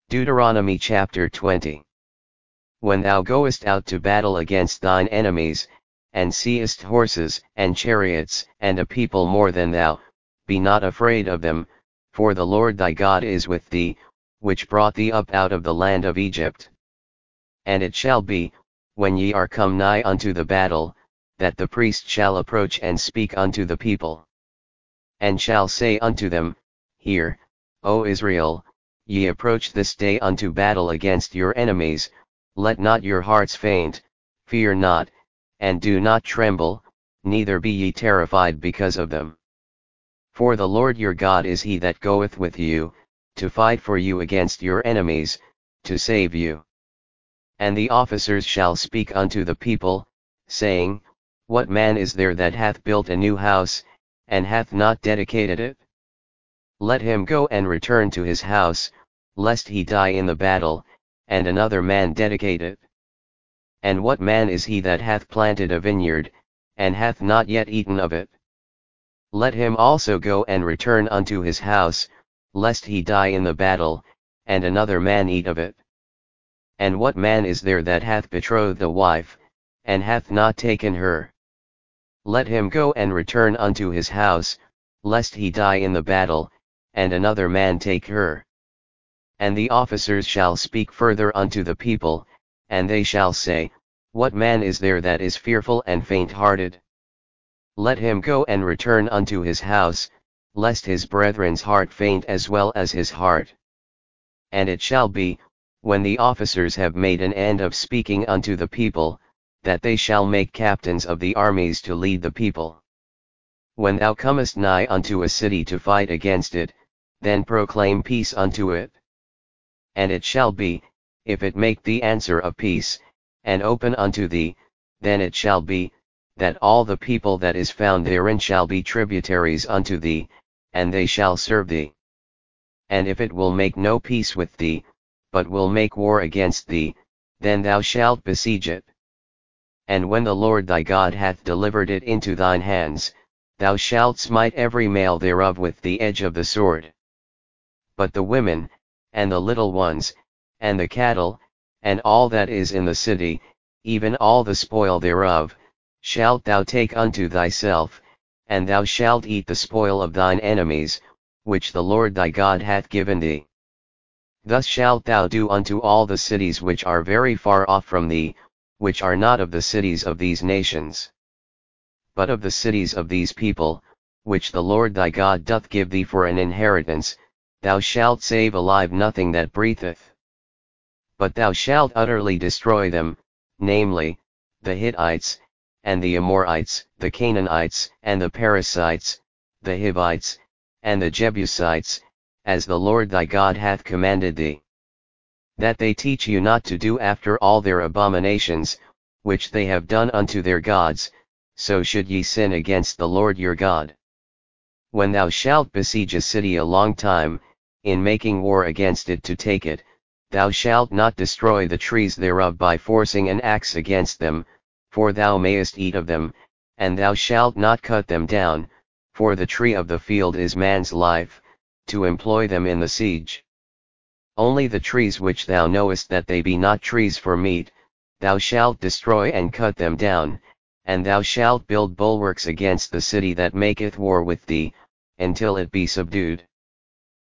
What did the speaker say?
Deuteronomy chapter 20. When thou goest out to battle against thine enemies, and seest horses and chariots and a people more than thou, be not afraid of them, for the Lord thy God is with thee, which brought thee up out of the land of Egypt. And it shall be, when ye are come nigh unto the battle, that the priest shall approach and speak unto the people. And shall say unto them, Hear, O Israel, ye approach this day unto battle against your enemies, let not your hearts faint, fear not, and do not tremble, neither be ye terrified because of them. For the Lord your God is he that goeth with you, to fight for you against your enemies, to save you. And the officers shall speak unto the people, saying, What man is there that hath built a new house, and hath not dedicated it? Let him go and return to his house, lest he die in the battle, and another man dedicate it. And what man is he that hath planted a vineyard, and hath not yet eaten of it? Let him also go and return unto his house, lest he die in the battle, and another man eat of it. And what man is there that hath betrothed a wife, and hath not taken her? Let him go and return unto his house, lest he die in the battle, and another man take her. And the officers shall speak further unto the people, and they shall say, What man is there that is fearful and faint-hearted? Let him go and return unto his house, lest his brethren's heart faint as well as his heart. And it shall be, when the officers have made an end of speaking unto the people, that they shall make captains of the armies to lead the people. When thou comest nigh unto a city to fight against it, then proclaim peace unto it. And it shall be, if it make thee answer of peace, and open unto thee, then it shall be, that all the people that is found therein shall be tributaries unto thee, and they shall serve thee. And if it will make no peace with thee, but will make war against thee, then thou shalt besiege it. And when the Lord thy God hath delivered it into thine hands, thou shalt smite every male thereof with the edge of the sword. But the women, and the little ones, and the cattle, and all that is in the city, even all the spoil thereof, shalt thou take unto thyself, and thou shalt eat the spoil of thine enemies, which the Lord thy God hath given thee. Thus shalt thou do unto all the cities which are very far off from thee, which are not of the cities of these nations, but of the cities of these people, which the Lord thy God doth give thee for an inheritance. Thou shalt save alive nothing that breatheth. But thou shalt utterly destroy them, namely, the Hittites, and the Amorites, the Canaanites, and the Perizzites, the Hivites, and the Jebusites, as the Lord thy God hath commanded thee. That they teach you not to do after all their abominations, which they have done unto their gods, so should ye sin against the Lord your God. When thou shalt besiege a city a long time, in making war against it to take it, thou shalt not destroy the trees thereof by forcing an axe against them, for thou mayest eat of them, and thou shalt not cut them down, for the tree of the field is man's life, to employ them in the siege. Only the trees which thou knowest that they be not trees for meat, thou shalt destroy and cut them down, and thou shalt build bulwarks against the city that maketh war with thee, until it be subdued.